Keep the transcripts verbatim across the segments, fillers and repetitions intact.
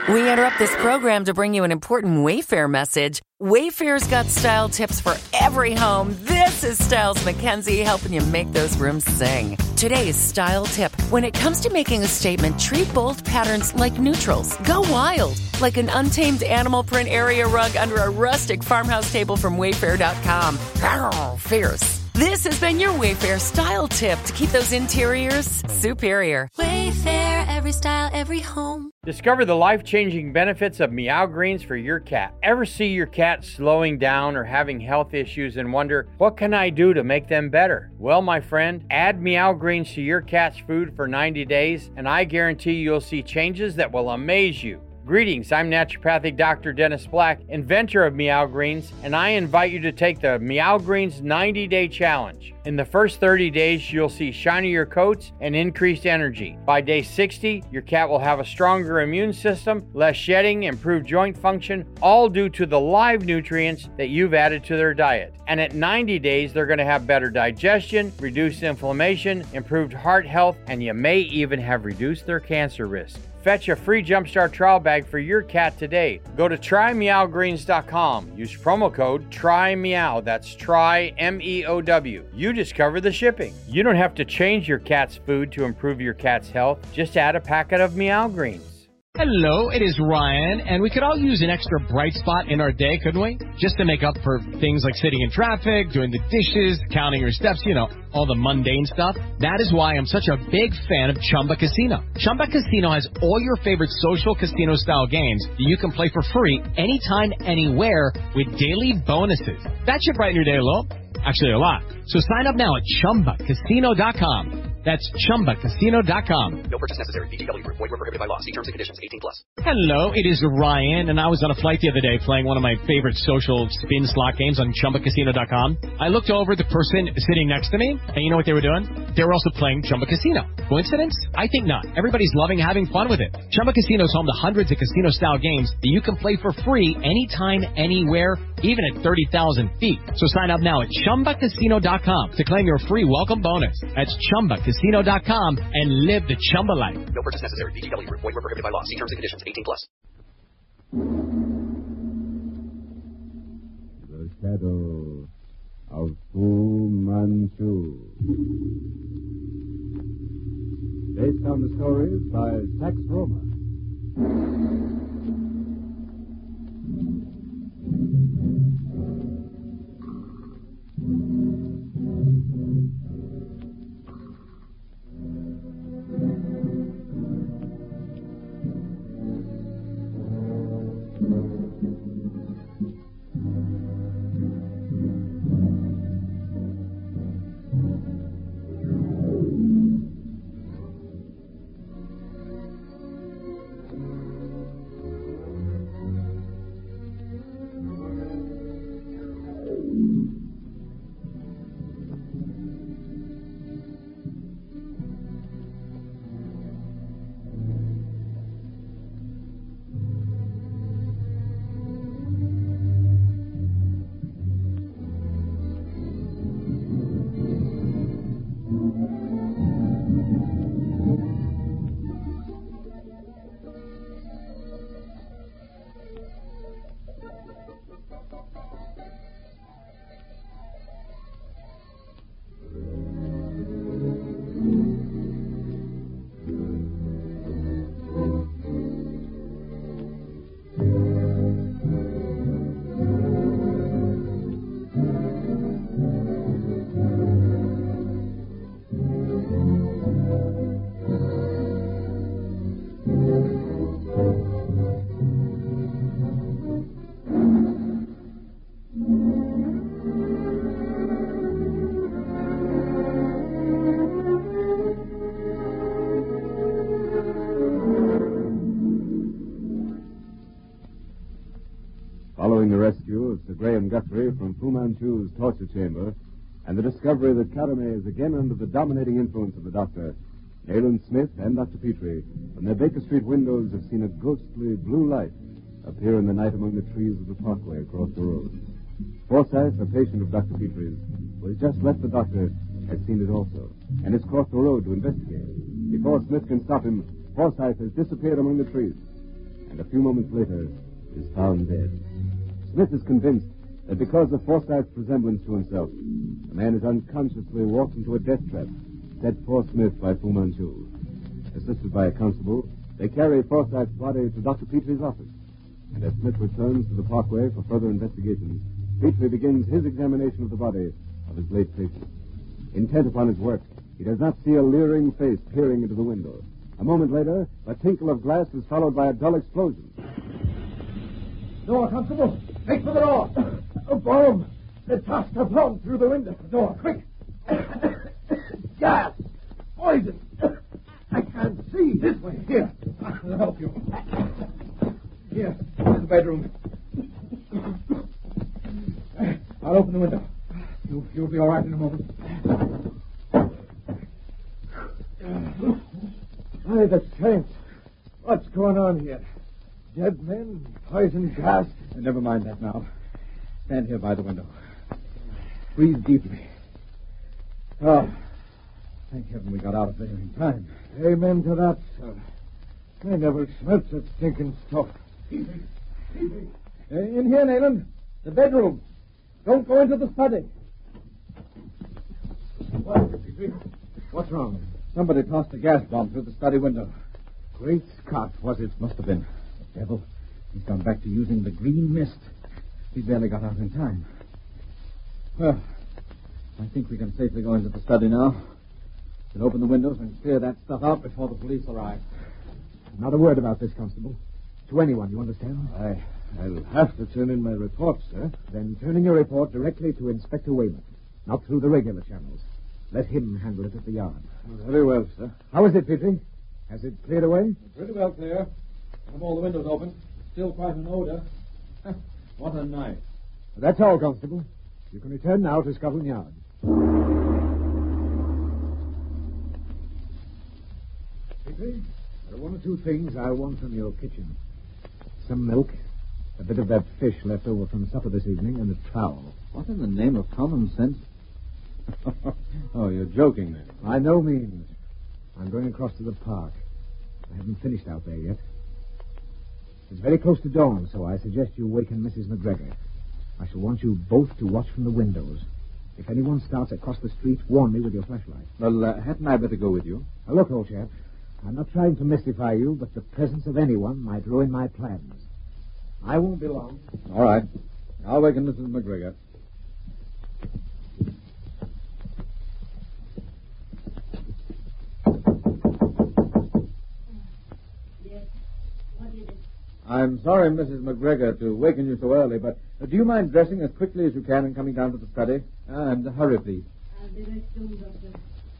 We interrupt this program to bring you an important Wayfair message. Wayfair's got style tips for every home. This is Styles McKenzie helping you make those rooms sing. Today's style tip. When it comes to making a statement, treat bold patterns like neutrals. Go wild, like an untamed animal print area rug under a rustic farmhouse table from Wayfair dot com. Arr, fierce. This has been your Wayfair style tip to keep those interiors superior. Wayfair, every style, every home. Discover the life-changing benefits of Meow Greens for your cat. Ever see your cat slowing down or having health issues and wonder, what can I do to make them better? Well, my friend, add Meow Greens to your cat's food for ninety days, and I guarantee you'll see changes that will amaze you. Greetings, I'm naturopathic Doctor Dennis Black, inventor of Meow Greens, and I invite you to take the Meow Greens ninety-day challenge. In the first thirty days, you'll see shinier coats and increased energy. By day sixty, your cat will have a stronger immune system, less shedding, improved joint function, all due to the live nutrients that you've added to their diet. And at ninety days, they're going to have better digestion, reduced inflammation, improved heart health, and you may even have reduced their cancer risk. Fetch a free Jumpstart trial bag for your cat today. Go to try meow greens dot com. Use promo code TRYMEOW. That's try M E O W. You discover the shipping. You don't have to change your cat's food to improve your cat's health. Just add a packet of Meow Greens. Hello, it is Ryan, and we could all use an extra bright spot in our day, couldn't we? Just to make up for things like sitting in traffic, doing the dishes, counting your steps, you know, all the mundane stuff. That is why I'm such a big fan of Chumba Casino. Chumba Casino has all your favorite social casino-style games that you can play for free anytime, anywhere with daily bonuses. That should brighten your day a little. Actually, a lot. So sign up now at chumba casino dot com. That's chumba casino dot com. No purchase necessary. V G W Group. Void where prohibited by law. See terms and conditions. eighteen plus. Hello, it is Ryan, and I was on a flight the other day playing one of my favorite social spin slot games on chumba casino dot com. I looked over at the person sitting next to me, and you know what they were doing? They were also playing Chumba Casino. Coincidence? I think not. Everybody's loving having fun with it. Chumba Casino is home to hundreds of casino-style games that you can play for free anytime, anywhere, even at thirty thousand feet. So sign up now at chumba casino dot com to claim your free welcome bonus. That's chumba casino dot com and live the Chumba life. No purchase necessary. V G W Group. Void where prohibited by law. See terms and conditions. eighteen plus. The Shadow of Fu Manchu. Based on the stories by Sax Roma. Following the rescue of Sir Graham Guthrie from Fu Manchu's torture chamber and the discovery that Caramé is again under the dominating influence of the doctor, Nayland Smith and Doctor Petrie, from their Baker Street windows, have seen a ghostly blue light appear in the night among the trees of the parkway across the road. Forsyth, a patient of Doctor Petrie's, who has just left the doctor, has seen it also, and has crossed the road to investigate. Before Smith can stop him, Forsyth has disappeared among the trees. and a few moments later is found dead. Smith is convinced that because of Forsyth's resemblance to himself, the man has unconsciously walked into a death trap set for Smith by Fu Manchu. Assisted by a constable, they carry Forsyth's body to Doctor Petrie's office. And as Smith returns to the parkway for further investigation, Petrie begins his examination of the body of his late patient. Intent upon his work, he does not see a leering face peering into the window. A moment later, a tinkle of glass is followed by a dull explosion. Door, Constable! Make for the door! A bomb! It tossed a bomb through the window. Door, quick! Gas! Poison! I can't see. This way. Here. I'll help you. Here. Here's the bedroom. I'll open the window. You, you'll be all right in a moment. By the saints. What's going on here? Dead men? Poison gas? Never mind that now. Stand here by the window. Breathe deeply. Oh, thank heaven we got out of there in time. Amen to that, sir. I never smelt such stinking stuff. Uh, in here, Nayland. The bedroom. Don't go into the study. What? What's wrong? Somebody tossed a gas bomb through the study window. Great Scott, was it? Must have been. The devil. He's gone back to using the green mist. We barely got out in time. Well, I think we can safely go into the study now. We'll open the windows and clear that stuff out before the police arrive. Not a word about this, Constable. To anyone, you understand? I, I'll have to turn in my report, sir. Then turn in your report directly to Inspector Weymouth, not through the regular channels. Let him handle it at the yard. Very well, sir. How is it, Petrie? Has it cleared away? Pretty well clear. I have all the windows open. Still quite an odor. What a night. That's all, Constable. You can return now to Scotland Yard. Petrie, there are one or two things I want from your kitchen. Some milk, a bit of that fish left over from supper this evening, and a trowel. What in the name of common sense? Oh, you're joking then. By no means. I'm going across to the park. I haven't finished out there yet. It's very close to dawn, so I suggest you waken Missus McGregor. I shall want you both to watch from the windows. If anyone starts across the street, warn me with your flashlight. Well, uh, hadn't I better go with you? Now, look, old chap, I'm not trying to mystify you, but the presence of anyone might ruin my plans. I won't be long. All right. I'll waken Missus McGregor. I'm sorry, Missus McGregor, to waken you so early, but uh, do you mind dressing as quickly as you can and coming down to the study? Uh, and hurry, please. I'll be right soon, Doctor.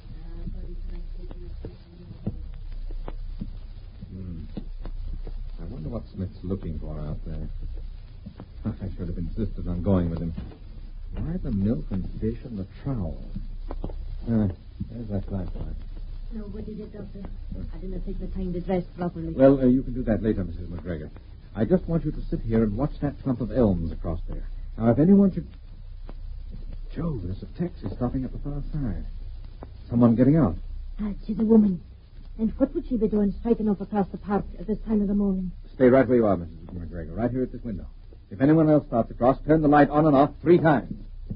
Hmm. I wonder what Smith's looking for out there. I should have insisted on going with him. Why the milk and fish and the trowel? Uh, there's that flashlight. No, what is it, Doctor? I did not take the time to dress properly. Well, uh, you can do that later, Missus McGregor. I just want you to sit here and watch that clump of elms across there. Now, if anyone should... Joe, there's a taxi stopping at the far side. Someone getting out. Ah, she's a woman. And what would she be doing striking off across the park at this time of the morning? Stay right where you are, Missus McGregor, right here at this window. If anyone else starts across, turn the light on and off three times.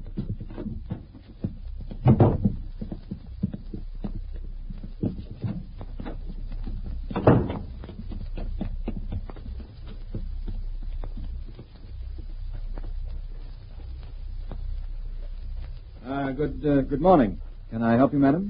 Uh, good, uh, good morning. Can I help you, madam?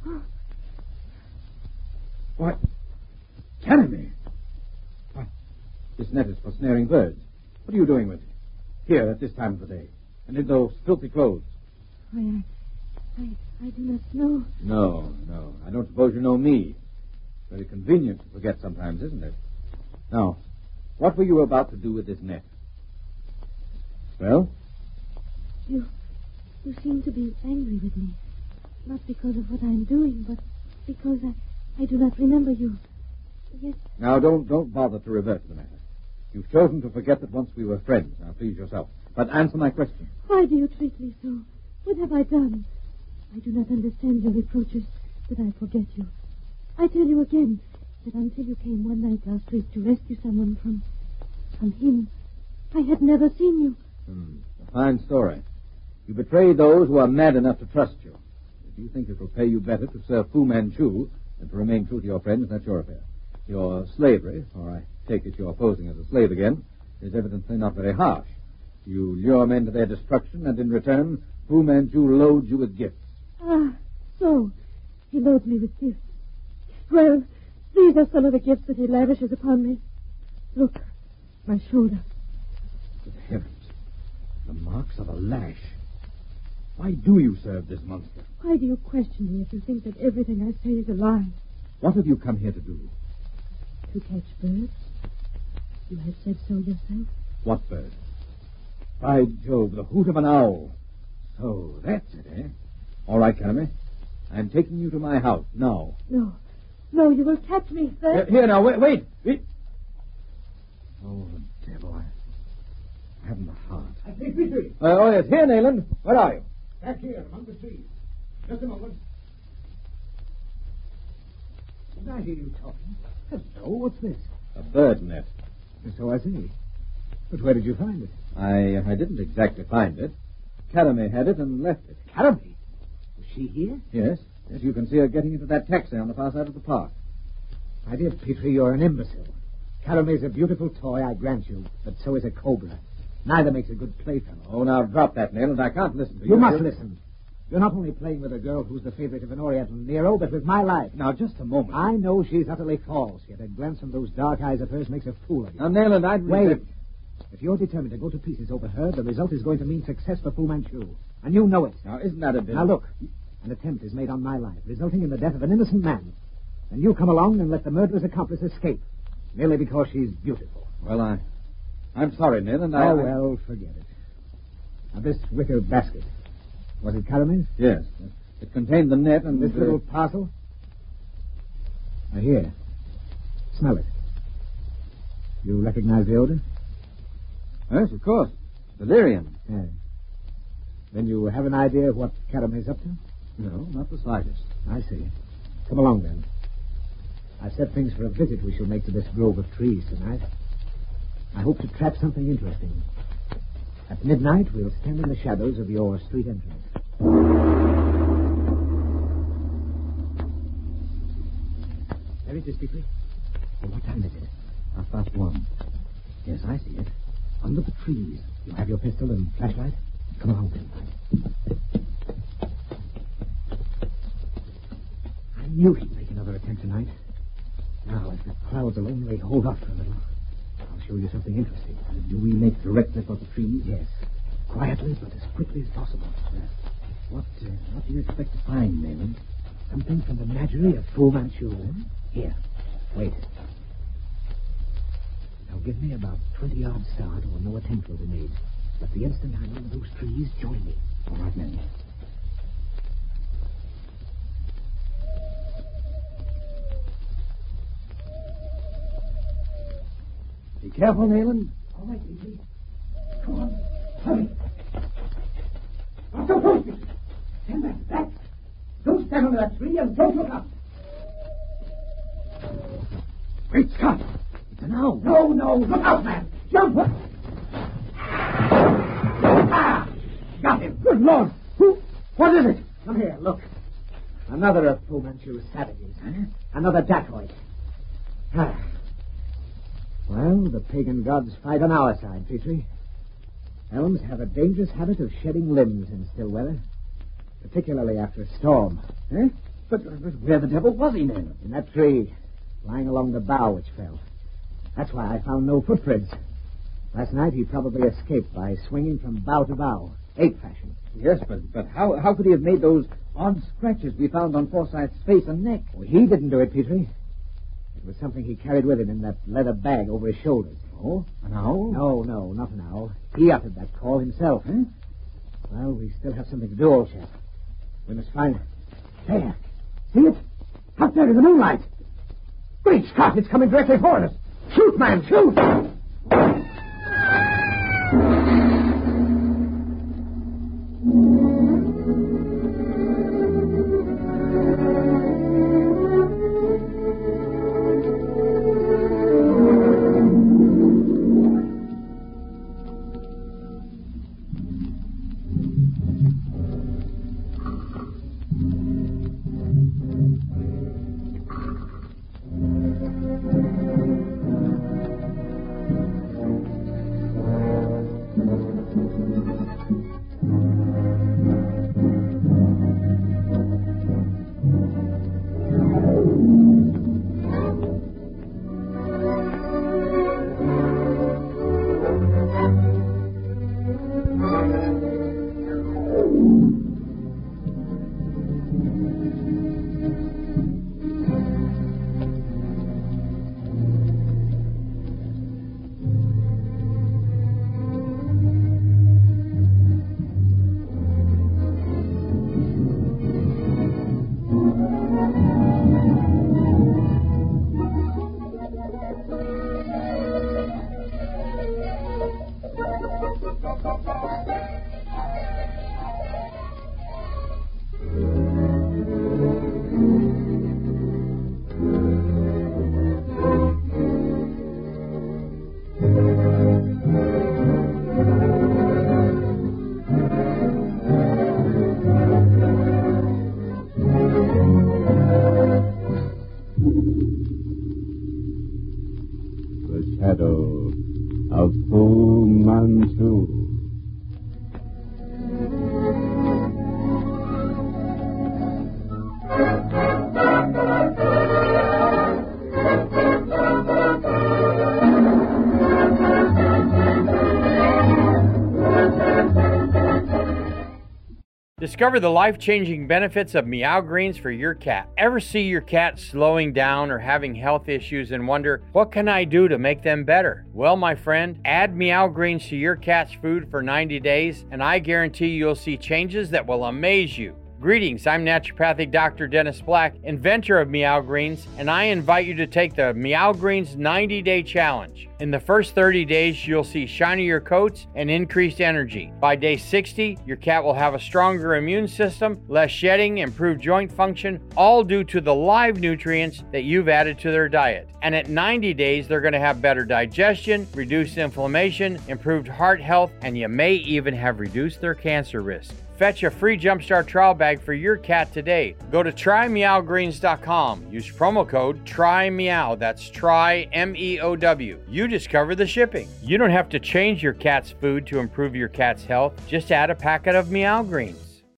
What? Canamy! What? This net is for snaring birds. What are you doing with it? Here, at this time of the day. And in those filthy clothes. I, I, I do not know. No, no. I don't suppose you know me. Very convenient to forget sometimes, isn't it? Now, what were you about to do with this net? Well? You... You seem to be angry with me. Not because of what I'm doing, but because I, I do not remember you. Yes. Now, don't don't bother to revert to the matter. You've chosen to forget that once we were friends. Now, please yourself. But answer my question. Why do you treat me so? What have I done? I do not understand your reproaches. Did I forget you? I tell you again, that until you came one night last week to rescue someone from... from him, I had never seen you. Hmm. A fine story. You betrayed those who are mad enough to trust you. If you think it will pay you better to serve Fu Manchu than to remain true to your friends, that's your affair. Your slavery, or I take it you're posing as a slave again, is evidently not very harsh. You lure men to their destruction, and in return, Fu Manchu loads you with gifts. Ah, so. He loads me with gifts. Well, these are some of the gifts that he lavishes upon me. Look, my shoulder. Good heavens. The marks of a lash. Why do you serve this monster? Why do you question me if you think that everything I say is a lie? What have you come here to do? To catch birds. You have said so yourself. What bird? By Jove, the hoot of an owl. So, that's it, eh? All right, Carame. I'm taking you to my house, now. No. No, you will catch me, sir. Here, here now, wait, wait. wait. Oh, the devil, I... I haven't the heart. I say, Petrie. Uh, oh, yes, here, Nayland. Where are you? Back here, among the trees. Just a moment. Did I hear you talking? Hello, what's this? A bird net. So I see. But where did you find it? I I didn't exactly find it. Carame had it and left it. Carame? Was she here? Yes. Yes, you can see her getting into that taxi on the far side of the park. My dear Petrie, you're an imbecile. Carame's a beautiful toy, I grant you, but so is a cobra. Neither makes a good playfellow. Oh, now drop that, Nayland. I can't listen to you. You must listen. You're not only playing with a girl who's the favorite of an Oriental Nero, but with my life. Now, just a moment. I know she's utterly false, yet a glance from those dark eyes of hers makes a fool of you. Now, Nayland, I'd... Wait. Resist. If you're determined to go to pieces over her, the result is going to mean success for Fu Manchu. And you know it. Now, isn't that a bit... Now, look. An attempt is made on my life, resulting in the death of an innocent man. And you come along and let the murderer's accomplice escape, merely because she's beautiful. Well, I... I'm sorry, Nayland. I... Oh, well, forget it. Now, this wicker basket. Was it Carame's? Yes. It contained the net and... This uh, little parcel? Now, here. Smell it. You recognize the odor? Yes, of course. Delirium. Yes. Then you have an idea of what Carame's up to? No, not the slightest. I see. Come along, then. I've set things for a visit we shall make to this grove of trees tonight. I hope to trap something interesting. At midnight, we'll stand in the shadows of your street entrance. There it is, Petrie. Oh, what time is it? Half past one. Yes, I see it. Under the trees. You have your pistol and flashlight? Come along, then. I knew he'd make another attempt tonight. Now, if the clouds will only hold off for a little, I'll show you something interesting. Uh, do we make directly for the trees? Yes. Quietly, but as quickly as possible. Uh, what, uh, what do you expect to find, Nayland? Something from the menagerie of Fu Manchu. Hmm? Here. Wait. Now, give me about twenty yards start, or no attempt will be made. But the instant I'm under those trees, join me. All right, men. Be careful, Nayland. All right, Petrie. Come on. Hurry. Not so close, Petrie. Stand back. Back. Don't stand under that tree and don't look up. Great Scott. It's an owl. No, no. Look out, man. Jump. Ah! Got him. Good Lord. Who? What is it? Come here. Look. Another of Fu Manchu's savages. Huh? Another dacoit. Ah. Well, the pagan gods fight on our side, Petrie. Elms have a dangerous habit of shedding limbs in still weather, particularly after a storm. Eh? But, but where the devil was he, Nayland? In that tree, lying along the bough which fell. That's why I found no footprints. Last night he probably escaped by swinging from bough to bough, ape fashion. Yes, but but how how could he have made those odd scratches we found on Forsyth's face and neck? Well, he didn't do it, Petrie. It was something he carried with him in that leather bag over his shoulders. Oh? An owl? No, no, not an owl. He uttered that call himself. Huh? Well, we still have something to do, old chap. We must find... There. See it? Up there in the moonlight. Great Scott, it's coming directly for us. Shoot, man, shoot! the shadow of Fu Manchu. Discover the life-changing benefits of Meow Greens for your cat. Ever see your cat slowing down or having health issues and wonder, what can I do to make them better? Well, my friend, add Meow Greens to your cat's food for ninety days, and I guarantee you'll see changes that will amaze you. Greetings, I'm naturopathic Doctor Dennis Black, inventor of Meow Greens, and I invite you to take the Meow Greens ninety day challenge. In the first thirty days, you'll see shinier coats and increased energy. By day sixty, your cat will have a stronger immune system, less shedding, improved joint function, all due to the live nutrients that you've added to their diet. And at ninety days, they're going to have better digestion, reduced inflammation, improved heart health, and you may even have reduced their cancer risk. Fetch a free Jumpstart trial bag for your cat today. Go to try meow greens dot com. Use promo code TRYMEOW. That's try M E O W. You discover the shipping. You don't have to change your cat's food to improve your cat's health. Just add a packet of Meow Greens.